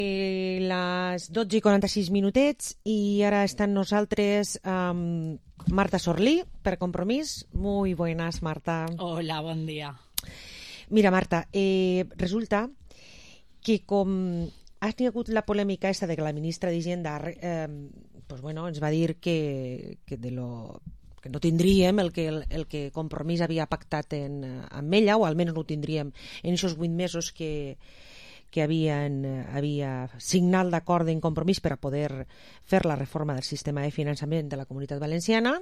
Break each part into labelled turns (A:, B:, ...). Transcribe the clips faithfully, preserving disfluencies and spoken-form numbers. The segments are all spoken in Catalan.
A: Eh, les dotze i quaranta-sis minutets i ara està amb nosaltres um, Marta Sorlí, per Compromís. Muy buenas, Marta.
B: Hola, bon dia.
A: Mira, Marta, eh, resulta que com has tingut la polèmica esta de que la ministra d'Hisenda eh, pues bueno, ens va dir que, que, de lo, que no tindríem el que, el, el que Compromís havia pactat en, amb ella, o almenys no ho tindríem en aquests vuit mesos que que havien, havia signat d'acord en Compromís per a poder fer la reforma del sistema de finançament de la Comunitat Valenciana,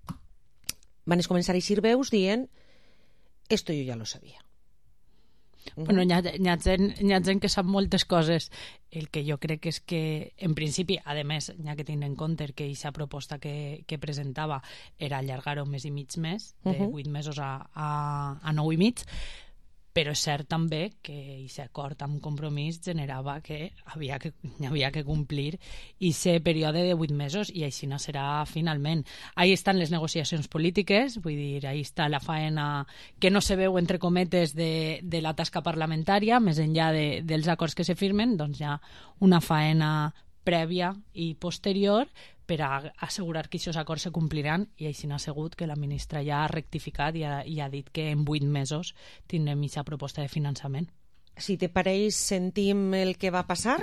A: van començar a eixir veus dient esto yo ya lo sabía.
B: Bueno, hi ha, hi, ha gent, hi ha gent que sap moltes coses. El que jo crec és que, en principi, a més, hi ha que tenir en compte que aquesta proposta que, que presentava era allargar-ho un mes i mig més, de vuit mesos a, a, a nou i mig, però és cert també que aquest acord amb Compromís generava que havia que, havia que complir aquest període de vuit mesos i així no serà finalment. Ahí estan les negociacions polítiques, vull dir, ahí està la faena que no se veu entre cometes de, de la tasca parlamentària, més enllà de, dels acords que se firmen, doncs hi ha una faena prèvia i posterior per a assegurar que aquests acords se compliran, i així n'ha sigut que la ministra ja ha rectificat i ha, i ha dit que en vuit mesos tindrem aquesta proposta de finançament.
A: Si te pareix, sentim el que va passar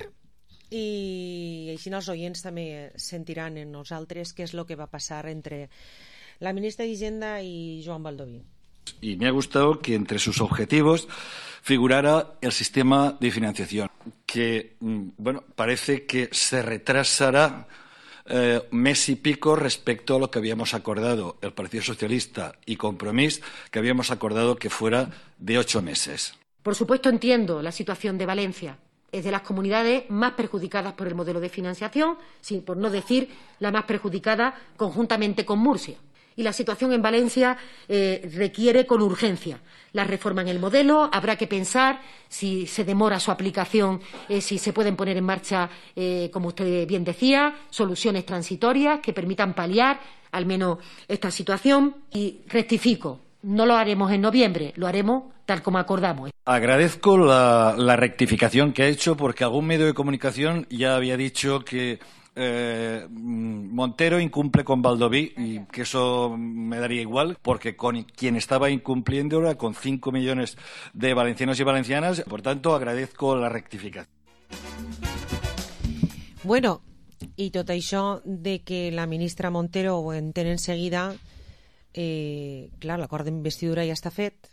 A: i així els oients també sentiran en nosaltres què és el que va passar entre la ministra d'Hisenda i Joan Baldoví.
C: Y me ha gustado que entre sus objetivos figurara el sistema de financiación, que, bueno, parece que se retrasará eh, mes y pico respecto a lo que habíamos acordado el Partido Socialista y Compromís, que habíamos acordado que fuera de ocho meses.
D: Por supuesto, entiendo la situación de Valencia. Es de las comunidades más perjudicadas por el modelo de financiación, sin, por no decir la más perjudicada conjuntamente con Murcia. Y la situación en Valencia eh, requiere con urgencia la reforma en el modelo. Habrá que pensar si se demora su aplicación, eh, si se pueden poner en marcha, eh, como usted bien decía, soluciones transitorias que permitan paliar al menos esta situación. Y rectifico, no lo haremos en noviembre, lo haremos tal como acordamos.
C: Agradezco la, la rectificación que ha hecho, porque algún medio de comunicación ya había dicho que Eh, Montero incumple con Baldoví, y que eso me daría igual, porque con quien estaba incumpliendo era con cinco millones de valencianos y valencianas. Por tanto, agradezco la rectificación.
A: Bueno, i tot això de que la ministra Montero ho entén en seguida, eh, clar, l'acord d'investidura ja està fet,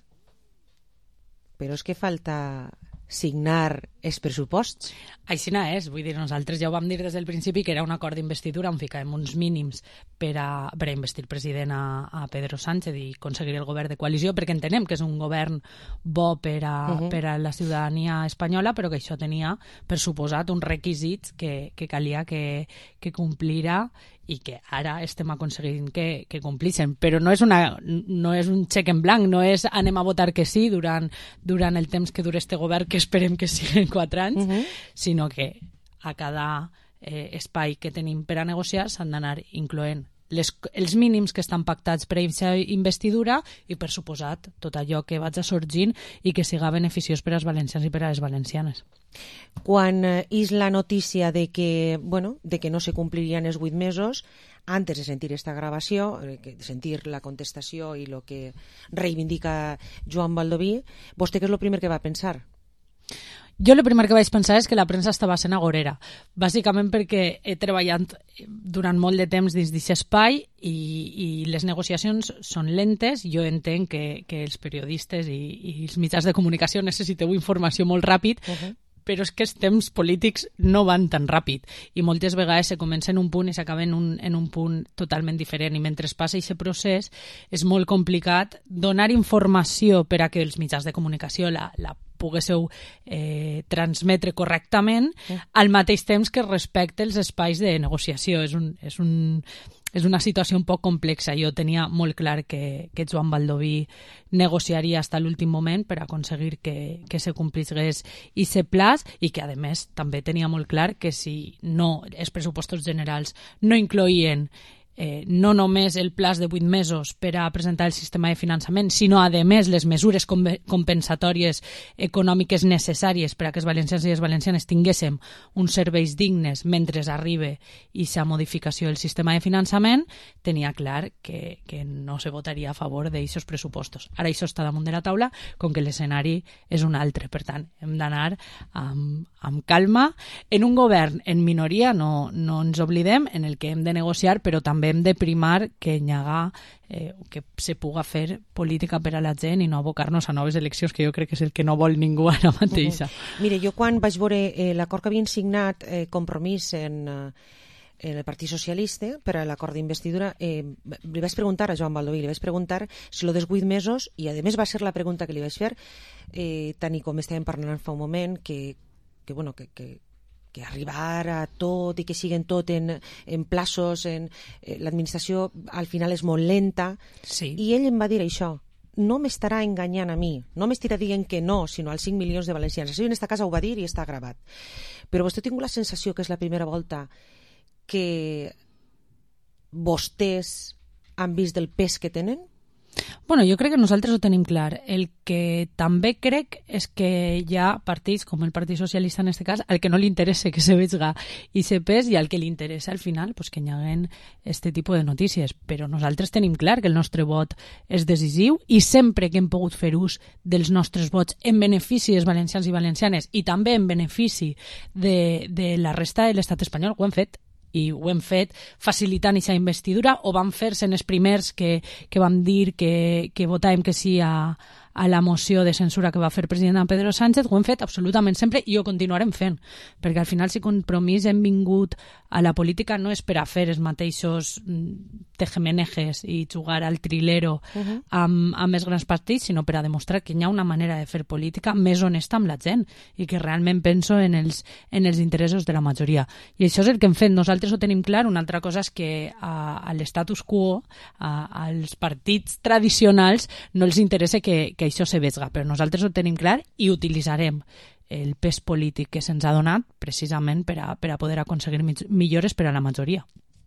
A: però és que falta signar els pressuposts.
B: Així no és, vull dir, nosaltres ja ho vam dir des del principi que era un acord d'investidura on ficàvem uns mínims per a, per a investir president a, a Pedro Sánchez i aconseguir el govern de coalició, perquè entenem que és un govern bo per a, uh-huh. per a la ciutadania espanyola, però que això tenia, per suposat, uns requisits que, que calia que, que complira i que ara estem aconseguint que, que complixen. Però no és, una, no és un xec en blanc, no és anem a votar que sí durant, durant el temps que dura este govern, que esperem que siguin quatre anys, uh-huh. sinó que a cada eh, espai que tenim per a negociar s'han d'anar incloent les, els mínims que estan pactats per a aquesta investidura i, per suposat, tot allò que vaig a sorgint i que siga beneficiós per als valencians i per a les valencianes.
A: Quan és la notícia de que, bueno, de que no se complirien els vuit mesos, antes de sentir esta gravació, de sentir la contestació i el que reivindica Joan Baldoví, vostè què és el primer que va pensar?
B: Jo el primer que vaig pensar és que la premsa estava sent agorera, bàsicament perquè he treballat durant molt de temps dins d'aquest espai i, i les negociacions són lentes. Jo entenc que, que els periodistes i, i els mitjans de comunicació necessiteu informació molt ràpid, uh-huh. però és que els temps polítics no van tan ràpid i moltes vegades se comença en un punt i s'acaba en, un, en un punt totalment diferent, i mentre passa aquest procés és molt complicat donar informació per a que els mitjans de comunicació la, la poguéssiu eh, transmetre correctament sí. al mateix temps que respecte els espais de negociació. És, un, és, un, és una situació un poc complexa. Jo tenia molt clar que, que Joan Baldoví negociaria fins a l'últim moment per aconseguir que, que se complís aquest plaç, i que, a més, també tenia molt clar que si no els pressupostos generals no incloïen eh, no només el plaç de vuit mesos per a presentar el sistema de finançament, sinó, a més, les mesures com compensatòries econòmiques necessàries per a que els valencians i les valencianes tinguéssim uns serveis dignes mentre arriba aquesta modificació del sistema de finançament, tenia clar que, que no se votaria a favor d'aquests pressupostos. Ara això està damunt de la taula, com que l'escenari és un altre. Per tant, hem d'anar amb, amb calma. En un govern en minoria, no, no ens oblidem, en el que hem de negociar, però també hem de primar que hi haga eh, que se puga fer política per a la gent i no abocar-nos a noves eleccions, que jo crec que és el que no vol ningú ara mateixa.
A: Uh-huh. Mire, jo quan vaig veure eh, l'acord que havien signat eh, Compromís en... Eh, en el Partit Socialista per a l'acord d'investidura, eh, li vaig preguntar a Joan Baldoví, li vaig preguntar si lo dels vuit mesos, i a més va ser la pregunta que li vaig fer, eh, tant i com estàvem parlant fa un moment, que, que, bueno, que, que, que arribar a tot i que siguen tot en, en plaços, en, eh, l'administració al final és molt lenta,
B: sí.
A: I ell em va dir això, no m'estarà enganyant a mi, no m'estarà dient que no, sinó als cinc milions de valencians. Això en esta casa ho va dir i està gravat. Però vostè ha tingut la sensació que és la primera volta que vostès han vist el pes que tenen?
B: Bueno, jo crec que nosaltres ho tenim clar. El que també crec és que hi ha partits, com el Partit Socialista en aquest cas, al que no li interessa que se vegi i se pes i al que li interessa al final pues, que hi haguen aquest tipus de notícies. Però nosaltres tenim clar que el nostre vot és decisiu i sempre que hem pogut fer ús dels nostres vots en benefici dels valencians i valencianes i també en benefici de, de la resta de l'estat espanyol, ho hem fet. I ho hem fet facilitant aquesta investidura o vam fer sent els primers que, que vam dir que, que votàvem que sí a, a la moció de censura que va fer el president Pedro Sánchez, ho hem fet absolutament sempre i ho continuarem fent, perquè al final si Compromís hem vingut a la política no és per a fer els mateixos tejemenejes i jugar al trilero uh-huh. amb, amb els grans partits, sinó per a demostrar que hi ha una manera de fer política més honesta amb la gent i que realment penso en els, en els interessos de la majoria. I això és el que hem fet. Nosaltres ho tenim clar. Una altra cosa és que a, a l'estatus quo, a, als partits tradicionals, no els interessa que, que això se vega, però nosaltres ho tenim clar i utilitzarem el pes polític que se'ns ha donat precisament per a, per a poder aconseguir millores per a la majoria.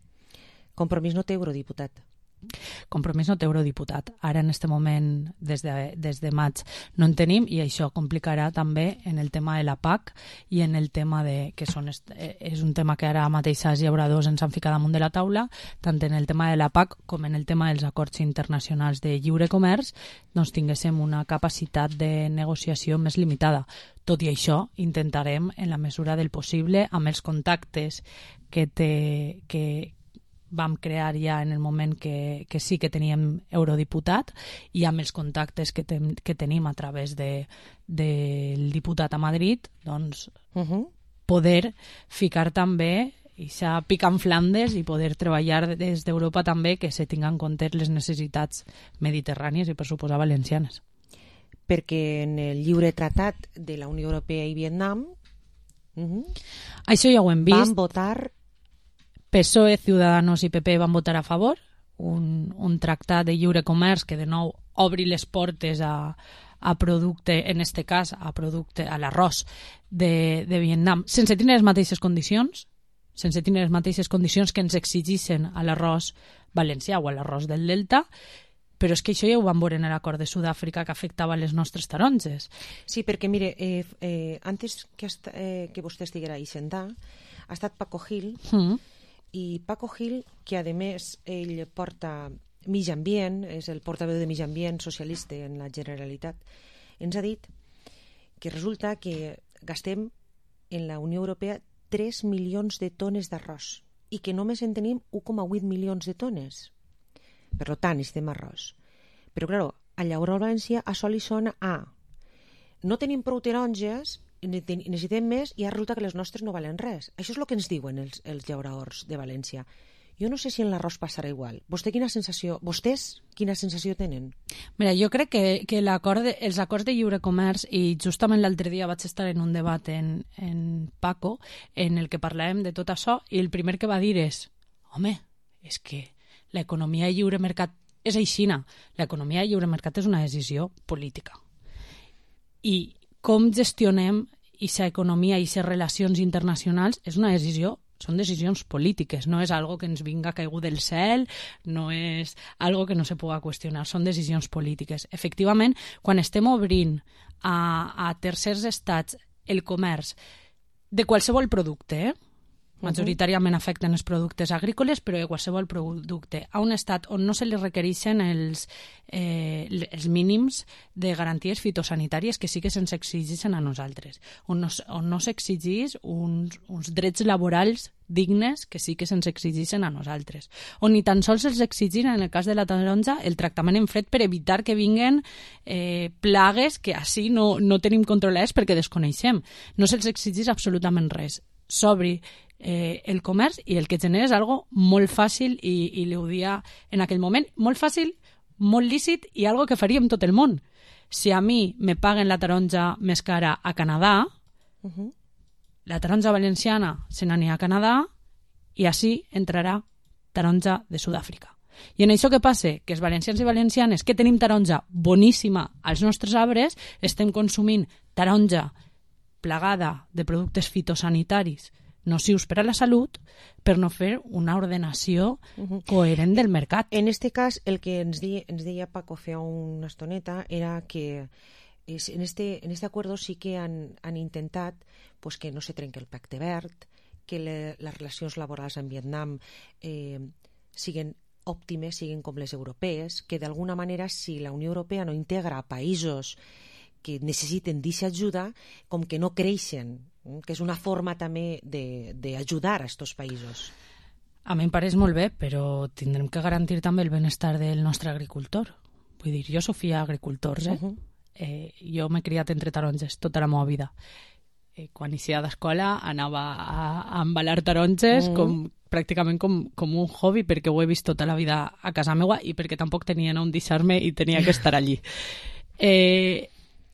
A: Compromís no té eurodiputat.
B: Compromís no té eurodiputat. Ara, en aquest moment, des de, des de maig, no en tenim i això complicarà també en el tema de la P A C i en el tema de... que són, és un tema que ara mateix els llauradors ens han ficat damunt de la taula, tant en el tema de la P A C com en el tema dels acords internacionals de lliure comerç, doncs tinguéssim una capacitat de negociació més limitada. Tot i això, intentarem, en la mesura del possible, amb els contactes que té... que, vam crear ja en el moment que, que sí que teníem eurodiputat i amb els contactes que, ten, que tenim a través de, del diputat a Madrid, doncs uh-huh. poder ficar també i s'ha picat en Flandes i poder treballar des d'Europa també que se tinguin en compte les necessitats mediterrànies i per suposar valencianes.
A: Perquè en el lliure tratat de la Unió Europea i Vietnam uh-huh,
B: això ja ho hem vist.
A: Van votar
B: P S O E, Ciudadanos i P P van votar a favor, un, un tractat de lliure comerç que de nou obri les portes a, a producte, en este cas a producte, a l'arròs de, de Vietnam, sense tenir les mateixes condicions, sense tenir les mateixes condicions que ens exigissin a l'arròs valencià o a l'arròs del Delta, però és que això ja ho vam veure en l'acord de Sud-àfrica que afectava les nostres taronges.
A: Sí, perquè mire, eh, eh, antes que, hasta, eh, que vostè estiguera a Hisendà, ha estat Paco Gil, mm. i Paco Gil, que a més ell porta Mig Ambient, és el portaveu de Mig Ambient socialista en la Generalitat, ens ha dit que resulta que gastem en la Unió Europea tres milions de tones d'arròs i que només en tenim un coma vuit milions de tones. Per tant, estem arròs. Però, clar, a llaurar València a sol i sona a no tenim prou taronges, necessitem més i ara resulta que les nostres no valen res. Això és el que ens diuen els, els llauradors de València. Jo no sé si en l'arròs passarà igual. Vostè quina sensació, vostès quina sensació tenen?
B: Mira, jo crec que, que l'acord de, els acords de lliure comerç, i justament l'altre dia vaig estar en un debat en, en Paco, en el que parlàvem de tot això, i el primer que va dir és, home, és que l'economia de lliure mercat és aixina. L'economia de lliure mercat és una decisió política. I com gestionem aquesta economia i aquestes relacions internacionals és una decisió són decisions polítiques, no és algo que ens vinga caigut del cel, no és algo que no se pugui qüestionar, són decisions polítiques. Efectivament, quan estem obrint a, a tercers estats el comerç de qualsevol producte, eh? majoritàriament afecten els productes agrícoles, però de qualsevol producte, a un estat on no se li requereixen els, eh, els mínims de garanties fitosanitàries que sí que se'ns exigeixen a nosaltres, on no, on no s'exigeix uns, uns drets laborals dignes que sí que se'ns exigeixen a nosaltres, on ni tan sols se'ls exigeixen, en el cas de la taronja, el tractament en fred per evitar que vinguen eh, plagues que així no, no tenim controlades perquè desconeixem. No se'ls exigeix absolutament res. S'obri eh, el comerç i el que genera és algo molt fàcil i, i li ho dia en aquell moment, molt fàcil, molt lícit i algo que faríem tot el món. Si a mi me paguen la taronja més cara a Canadà, uh-huh. la taronja valenciana se n'anirà a Canadà i així entrarà taronja de Sud-àfrica. I en això què passa? Que els valencians i valencianes que tenim taronja boníssima als nostres arbres estem consumint taronja plagada de productes fitosanitaris nocius per a la salut per no fer una ordenació uh-huh. coherent del mercat.
A: En este cas, el que ens, di, ens deia Paco feia una estoneta era que es, en, este, en este acuerdo sí que han, han intentat pues, que no se trenqui el pacte verd, que le, les relacions laborals amb Vietnam eh, siguen òptimes, siguin com les europees, que d'alguna manera si la Unió Europea no integra països que necessiten d'aquesta ajuda, com que no creixen, que és una forma també d'ajudar a aquests països.
B: A mi em pareix molt bé, però tindrem que garantir també el benestar del nostre agricultor. Vull dir, jo sóc filla d'agricultors, eh? Uh-huh. eh? Jo m'he criat entre taronges tota la meva vida. Eh, quan inicia d'escola anava a, a embalar taronges uh-huh. com, pràcticament com, com un hobby, perquè ho he vist tota la vida a casa meva i perquè tampoc tenien on deixar-me i tenia que estar allí. Eh...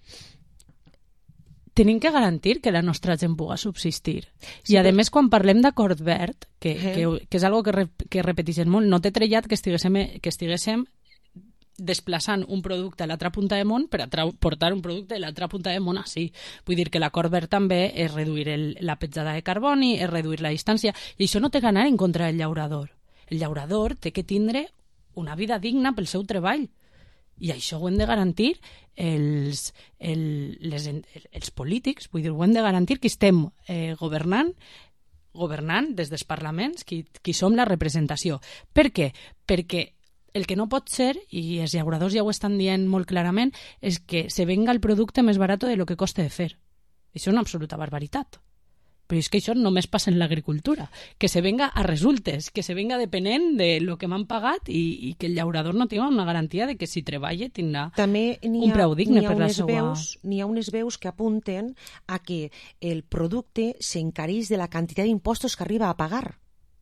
B: Tenim que garantir que la nostra gent pugui subsistir. Sí, I, a però... més, quan parlem d'acord verd, que, uh-huh. que, que és algo que, re, que repeteixen molt, no té trellat que estiguéssim, que estiguéssim desplaçant un producte a l'altra punta de món per a trau, portar un producte a l'altra punta de món així. Vull dir que l'acord verd també és reduir el, la petjada de carboni, és reduir la distància, i això no té que anar en contra del llaurador. El llaurador té que tindre una vida digna pel seu treball. I això ho hem de garantir els, el, les, els polítics, vull dir, ho hem de garantir que estem eh, governant, governant des dels parlaments, qui, qui som la representació. Per què? Perquè el que no pot ser, i els llauradors ja ho estan dient molt clarament, és que se venga el producte més barat de lo que costa de fer. Això és una absoluta barbaritat. Però és que això només passa en l'agricultura, que se venga a resultes, que se venga depenent de lo que m'han pagat i, i que el llaurador no tingui una garantia de que si treballa tindrà un preu digne per la seva...
A: N'hi ha unes veus que apunten a que el producte s'encareix de la quantitat d'impostos que arriba a pagar.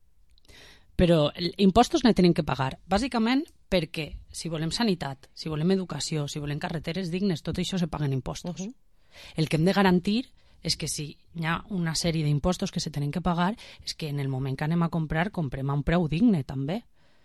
B: Però impostos no tenim que pagar, bàsicament perquè si volem sanitat, si volem educació, si volem carreteres dignes, tot això se paguen impostos. Uh-huh. El que hem de garantir és que si hi ha una sèrie d'impostos que se tenen que pagar, és que en el moment que anem a comprar, comprem a un preu digne, també.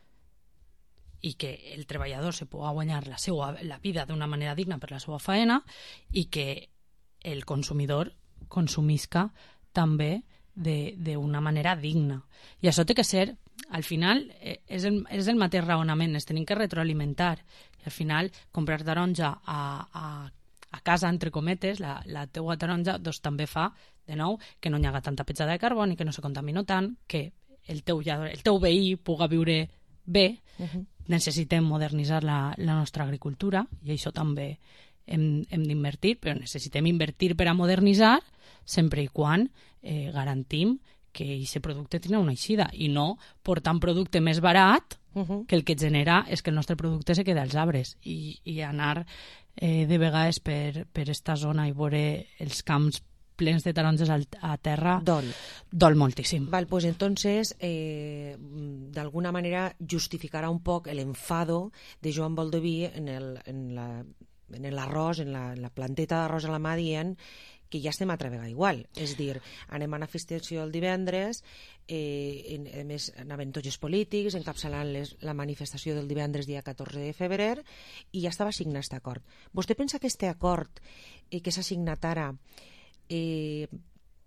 B: I que el treballador se pugui guanyar la, seva, la vida d'una manera digna per la seva faena i que el consumidor consumisca també d'una manera digna. I això té que ser, al final, és el, és el mateix raonament, es tenim que retroalimentar. I al final, comprar taronja a, a a casa, entre cometes, la, la teua taronja doncs, també fa, de nou, que no hi haga tanta petjada de carboni, que no se contamina tant, que el teu, el teu veí pugui viure bé. Uh-huh. Necessitem modernitzar la, la nostra agricultura i això també hem, hem d'invertir, però necessitem invertir per a modernitzar sempre i quan eh, garantim que aquest producte tingui una eixida i no portar un producte més barat uh-huh. que el que genera és que el nostre producte se queda als arbres i, i anar eh, de vegades per, per esta zona i veure els camps plens de taronges a terra
A: dol,
B: dol moltíssim.
A: Val, pues entonces eh, d'alguna manera justificarà un poc el enfado de Joan Baldoví en el, en la, en l'arròs, en la, en la planteta d'arròs a la mà dient que ja estem altra vegada igual. És dir, anem a una manifestació el divendres, eh, en, a més anaven tots els polítics encapçalant les, la manifestació del divendres dia catorze de febrer i ja estava signat aquest acord. Vostè pensa que aquest acord eh, que s'ha signat ara eh,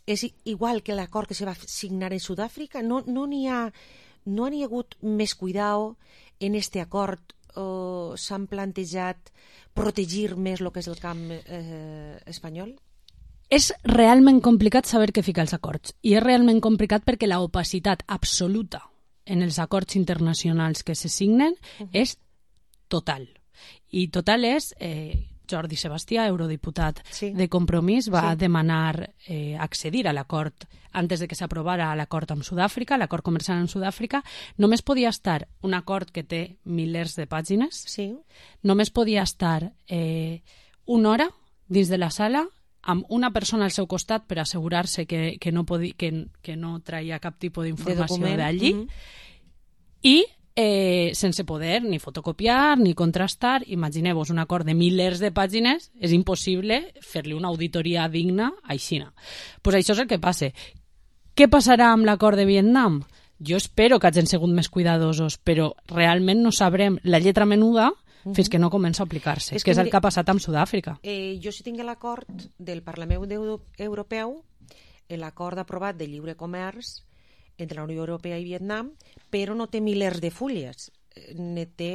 A: és igual que l'acord que se va signar en Sud-àfrica? No n'hi no ha, no hi ha hagut més cuidado en este acord? O s'han plantejat protegir més el que és el camp eh, espanyol?
B: És realment complicat saber què fica els acords, i és realment complicat perquè la opacitat absoluta en els acords internacionals que se signen uh-huh. és total. I total és... Eh, Jordi Sebastià, eurodiputat sí. de Compromís, va sí. demanar eh, accedir a l'acord antes de que s'aprovara l'acord amb Sud-àfrica, l'acord comercial amb Sud-àfrica. Només podia estar un acord que té milers de pàgines, sí. només podia estar eh, una hora dins de la sala amb una persona al seu costat per assegurar-se que, que, no, podi, que, que no traia cap tipus d'informació d'allí, mm-hmm. i Eh, sense poder ni fotocopiar ni contrastar. Imagineu-vos un acord de milers de pàgines, és impossible fer-li una auditoria digna a Xina. Pues això és el que passa. Què passarà amb l'acord de Vietnam? Jo espero que hagin sigut més cuidadosos, però realment no sabrem la lletra menuda uh-huh. fins que no comença a aplicar-se, és que, que és el que ha passat amb Sud-àfrica.
A: Eh, jo si tinc l'acord del Parlament Europeu, l'acord aprovat de lliure comerç entre la Unió Europea i Vietnam, però no té milers de fulles. Ne té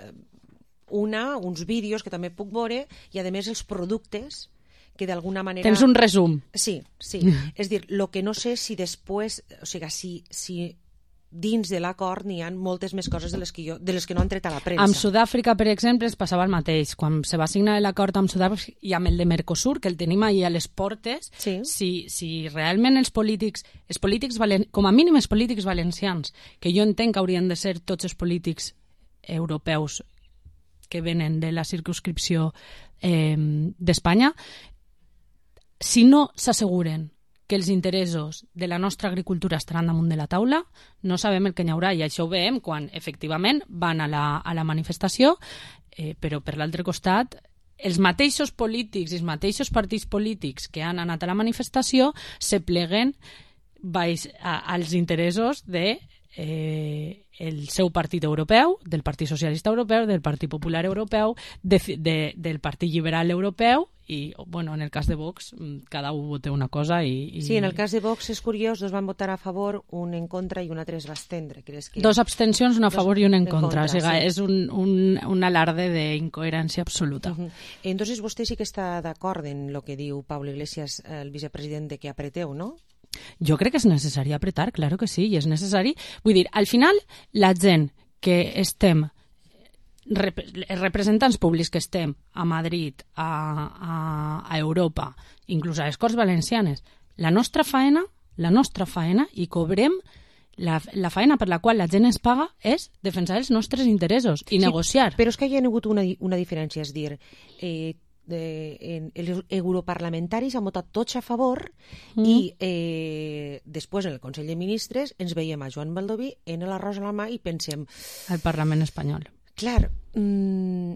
A: una, uns vídeos que també puc veure, i a més els productes que d'alguna manera...
B: Tens un resum.
A: Sí, sí. És dir, el que no sé si després, o sigui, si, si dins de l'acord n'hi ha moltes més coses de les que, jo, de les que no han tret a la premsa.
B: Amb Sud-àfrica, per exemple, es passava el mateix. Quan se va signar l'acord amb Sud-àfrica i amb el de Mercosur, que el tenim ahir a les portes, sí. si, si realment els polítics, els polítics valen, com a mínim els polítics valencians, que jo entenc que haurien de ser tots els polítics europeus que venen de la circumscripció eh, d'Espanya, si no s'asseguren que els interessos de la nostra agricultura estaran damunt de la taula, no sabem el que hi haurà, i això ho veiem quan efectivament van a la, a la manifestació, eh, però per l'altre costat els mateixos polítics i els mateixos partits polítics que han anat a la manifestació se pleguen baix a, als interessos de eh, el seu partit europeu, del Partit Socialista Europeu, del Partit Popular Europeu, de, de, del Partit Liberal Europeu, i, bueno, en el cas de Vox, cada un vota una cosa i... i...
A: Sí, en el cas de Vox és curiós, dos van votar a favor, un en contra i un altre es va estendre. Creus que...
B: Dos abstencions, una a favor i una en, en contra. contra. O sigui, sí. És un, un, un alarde d'incoherència absoluta.
A: Uh-huh. Entonces, vostè sí que està d'acord en el que diu Pablo Iglesias, el vicepresident, de que apreteu, no?
B: Jo crec que és necessari apretar, claro que sí, i és necessari. Vull dir, al final, la gent que estem... Rep els representants públics que estem a Madrid, a, a, a Europa, inclús a les Corts Valencianes, la nostra faena, la nostra faena, i cobrem la, la faena per la qual la gent es paga és defensar els nostres interessos i sí, negociar.
A: Però és que hi ha hagut una, una diferència, és dir, eh, de, en, els europarlamentaris han votat tots a favor mm. i eh, després en el Consell de Ministres ens veiem a Joan Baldoví en l'arròs a la mà i pensem...
B: El Parlament espanyol.
A: Clar, mmm,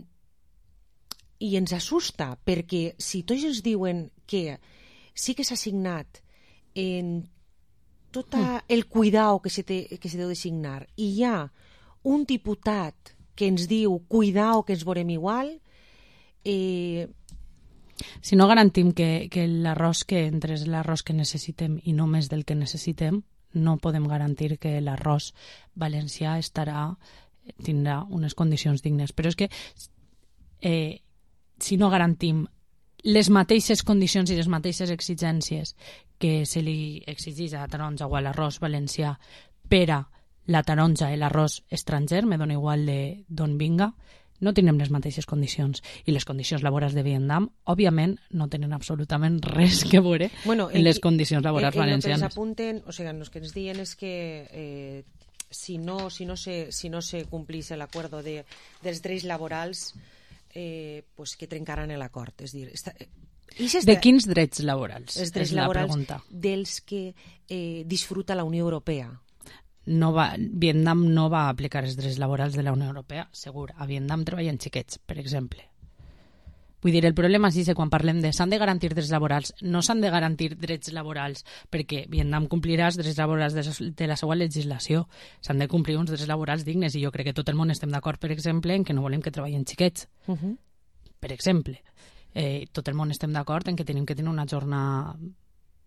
A: i ens assusta, perquè si tots ens diuen que sí que s'ha signat en tot el cuidao que se, té, que se deu de signar, i hi ha un diputat que ens diu cuidao que ens veurem igual... Eh...
B: Si no garantim que, que l'arròs que entre és l'arròs que necessitem i no més del que necessitem, no podem garantir que l'arròs valencià estarà... tindrà unes condicions dignes. Però és que eh, si no garantim les mateixes condicions i les mateixes exigències que se li exigeix a la taronja o a l'arròs valencià per a la taronja i l'arròs estranger, me dona igual d'on vinga, no tindrem les mateixes condicions. I les condicions laborals de Vietnam, òbviament, no tenen absolutament res que veure bueno, en les condicions laborals
A: en, en
B: valencianes.
A: El que ens apunten, o sigui, el que ens diuen és que eh, si no, si no se, si no se complís l'acord de, dels drets laborals, eh, pues que trencaran l'acord. És dir, està,
B: esta, de quins drets laborals?
A: Els drets laborals dels que eh, disfruta la Unió Europea.
B: No va, Vietnam no va aplicar els drets laborals de la Unió Europea, segur. A Vietnam treballen xiquets, per exemple. Vull dir, el problema és que quan parlem de s'han de garantir drets laborals, no s'han de garantir drets laborals perquè Vietnam complirà els drets laborals de, de la seva legislació. S'han de complir uns drets laborals dignes i jo crec que tot el món estem d'acord, per exemple, en que no volem que treballen xiquets. Uh-huh. Per exemple. Eh, tot el món estem d'acord en que tenim que tenir una jornada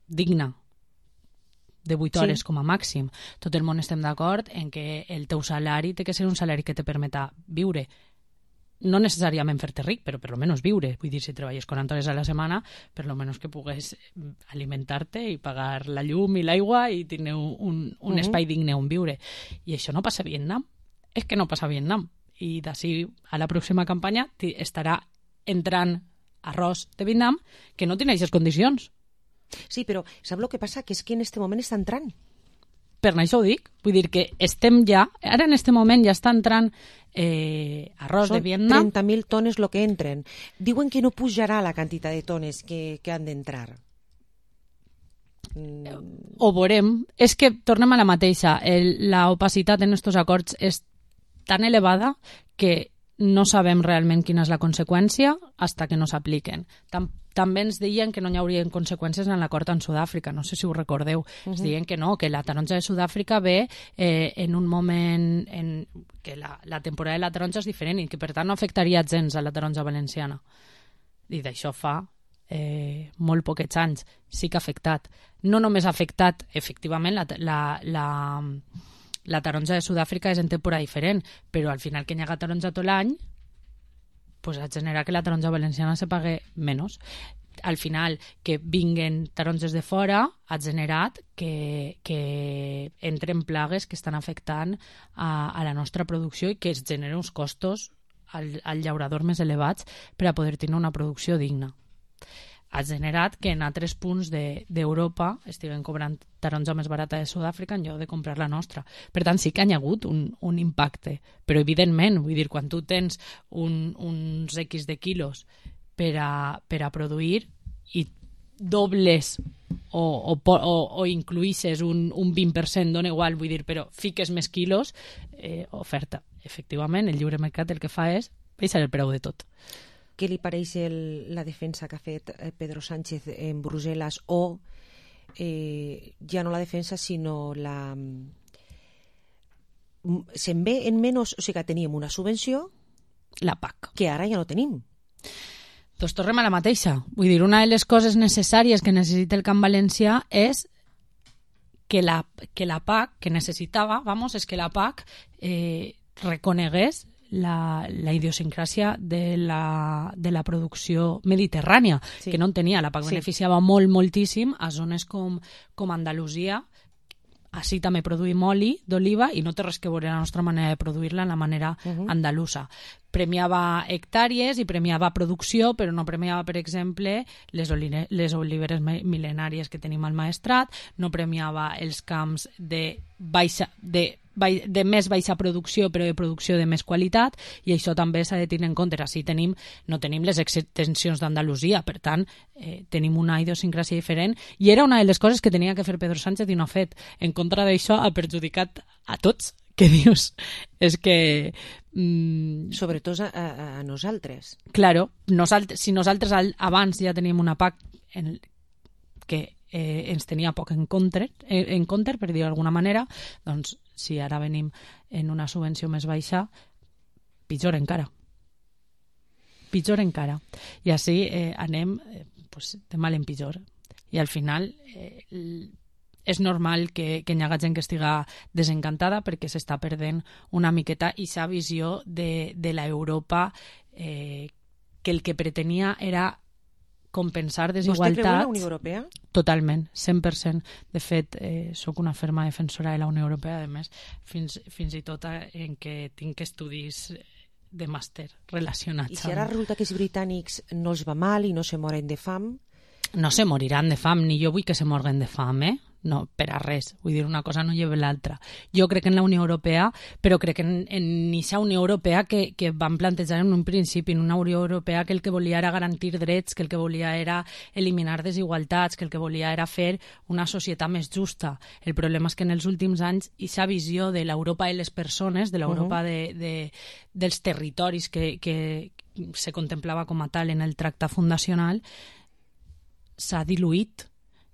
B: digna, de vuit hores sí. com a màxim. Tot el món estem d'acord en que el teu salari té que ser un salari que te permeta viure. No necessàriament fer-te ric, però per lo menos viure. Vull dir, si treballes quaranta hores a la setmana, per lo menos que pugues alimentar-te i pagar la llum i l'aigua i tenir un, un uh-huh. espai digne on viure. I això no passa a Vietnam. És que no passa a Vietnam. I d'ací a la pròxima campanya estarà entrant arròs de Vietnam que no té aquestes condicions.
A: Sí, però sap el que passa? Que és que en aquest moment està entrant.
B: Per això ho dic. Vull dir que estem ja, ara en aquest moment ja està entrant eh, arròs
A: Són
B: de Vietnam.
A: trenta mil tones el que entren. Diuen que no pujarà la quantitat de tones que, que han d'entrar.
B: Mm. Ho veurem. És que tornem a la mateixa. L'opacitat en aquests acords és tan elevada que no sabem realment quina és la conseqüència fins que no s'apliquen. Tam també ens deien que no hi haurien conseqüències en l'acord en Sud-àfrica, no sé si ho recordeu. Uh-huh. Ens deien que no, que la taronja de Sud-àfrica ve eh, en un moment en que la, la temporada de la taronja és diferent i que per tant no afectaria gens a la taronja valenciana. I d'això fa eh, molt poquets anys. Sí que ha afectat. No només ha afectat, efectivament, la, la, la, la taronja de Sud-àfrica és en temporada diferent, però al final que hi ha taronja tot l'any pues ha generat que la taronja valenciana se pague menys. Al final, que vinguen taronges de fora ha generat que, que entren plagues que estan afectant a, a la nostra producció i que es generen uns costos al, al llaurador més elevats per a poder tenir una producció digna. Ha generat que en altres punts d'Europa de, estiguen cobrant taronja més barata de Sud-àfrica en lloc de comprar la nostra. Per tant, sí que hi ha hagut un, un impacte, però evidentment, vull dir, quan tu tens un, uns X de quilos per a, per a produir i dobles o, o, o, o incluïsses un, un vint per cent, dona igual, vull dir, però fiques més quilos, eh, oferta. Efectivament, el lliure mercat el que fa és baixar el preu de tot.
A: Què li pareix el, la defensa que ha fet Pedro Sánchez en Brussel·les o eh, ja no la defensa sinó la se'n ve en menys, o sigui que teníem una subvenció
B: la P A C
A: que ara ja no tenim.
B: Doncs tornem a la mateixa. Vull dir, una de les coses necessàries que necessita el Camp Valencià és que la, que la P A C, que necessitava, vamos, és que la P A C eh, reconegués La, la idiosincràsia de la, de la producció mediterrània, sí. que no en tenia. La P A C sí. beneficiava molt, moltíssim a zones com, com Andalusia. Així també produïm oli d'oliva i no té res que veure la nostra manera de produir-la en la manera uh-huh. andalusa. Premiava hectàrees i premiava producció, però no premiava, per exemple, les, oli- les oliveres mil·lenàries que tenim al Maestrat, no premiava els camps de baixa... de de més baixa producció però de producció de més qualitat i això també s'ha de tenir en compte. Així tenim, no tenim les extensions d'Andalusia, per tant eh, tenim una idiosincràsia diferent i era una de les coses que tenia que fer Pedro Sánchez i no ha fet. En contra d'això ha perjudicat a tots. Què dius? És que... Mm,
A: sobretot a, a, a nosaltres.
B: Claro, nosaltres, si nosaltres al, abans ja teníem una P A C en, que eh, ens tenia poc en compte, eh, en compte, per dir d'alguna manera, doncs si ara venim en una subvenció més baixa, pitjor encara. Pitjor encara. I així eh, anem eh, pues, de mal en pitjor. I al final eh, és normal que, que hi hagi gent que estiga desencantada perquè s'està perdent una miqueta aquesta visió de, de l'Europa eh, que el que pretenia era compensar desigualtats.
A: Vostè creu en la Unió Europea?
B: Totalment, cent per cent. De fet, eh, sóc una ferma defensora de la Unió Europea, a més, fins, fins i tot en què tinc estudis de màster relacionats.
A: I si ara resulta que els britànics no els va mal i no se moren de fam?
B: No se moriran de fam, ni jo vull que se morguen de fam, eh? No, per a res. Vull dir, una cosa no lleva l'altra. Jo crec en la Unió Europea, però crec en, en aquesta Unió Europea que, que van plantejar en un principi, en una Unió Europea que el que volia era garantir drets, que el que volia era eliminar desigualtats, que el que volia era fer una societat més justa. El problema és que en els últims anys aquesta visió de l'Europa de les persones, de l'Europa uh-huh. de, de, dels territoris que, que se contemplava com a tal en el tractat fundacional, s'ha diluït.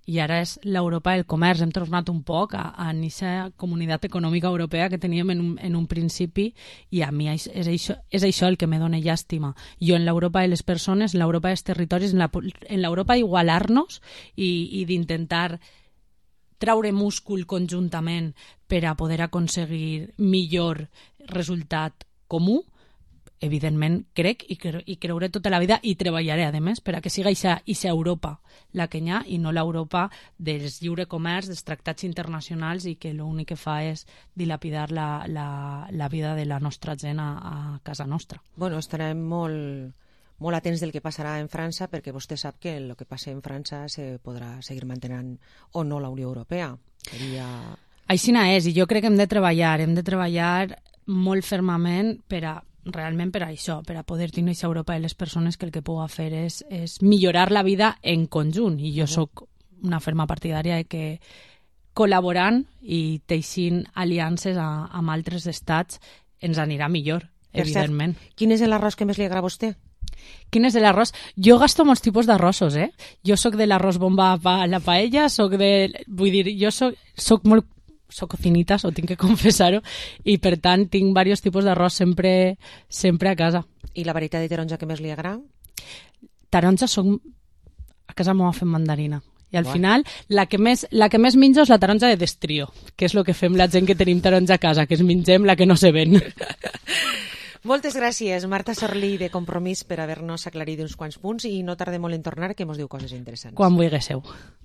B: i ara és l'Europa del comerç. Hem tornat un poc a, a aquesta comunitat econòmica europea que teníem en un, en un principi, i a mi és, és, això, és això el que me dona llàstima. Jo en l'Europa de les persones, en l'Europa dels territoris, en l'Europa d'igualar-nos i, i d'intentar traure múscul conjuntament per a poder aconseguir millor resultat comú, evidentment crec i, cre i creuré tota la vida i treballaré, a més, per a que siga aquesta Europa la que hi ha i no l'Europa dels lliure comerç, dels tractats internacionals, i que l'únic que fa és dilapidar la, la, la vida de la nostra gent a, a casa nostra.
A: Bueno, estarem molt, molt atents del que passarà en França, perquè vostè sap que el que passi en França se podrà seguir mantenint o no la Unió Europea. Seria...
B: Aixina és, i jo crec que hem de treballar, hem de treballar molt fermament per a realment per a això, per a poder tenir aquesta Europa de les persones, que el que puc fer és, és millorar la vida en conjunt, i jo sóc una ferma partidària de que col·laborant i teixint aliances a, amb altres estats ens anirà millor,
A: per
B: evidentment.
A: Cert, quin és l'arròs que més li agrada a vostè?
B: Quin és l'arròs? Jo gasto molts tipus d'arrossos, eh? Jo sóc de l'arròs bomba a la paella, sóc de... Vull dir, jo sóc, sóc molt soc cocinita, ho tinc que confessar-ho, i per tant tinc diversos tipus d'arròs sempre, sempre a casa.
A: I la varietat de taronja que més li agrada?
B: Taronja soc... A casa m'ho fem mandarina. I al Uau. final la que, més, la que més menjo és la taronja de destrio, que és el que fem la gent que tenim taronja a casa, que es mengem la que no se ven.
A: Moltes gràcies, Marta Sorlí, de Compromís, per haver-nos aclarit uns quants punts, i no tardem molt en tornar, que mos diu coses interessants.
B: Quan vulguéssiu.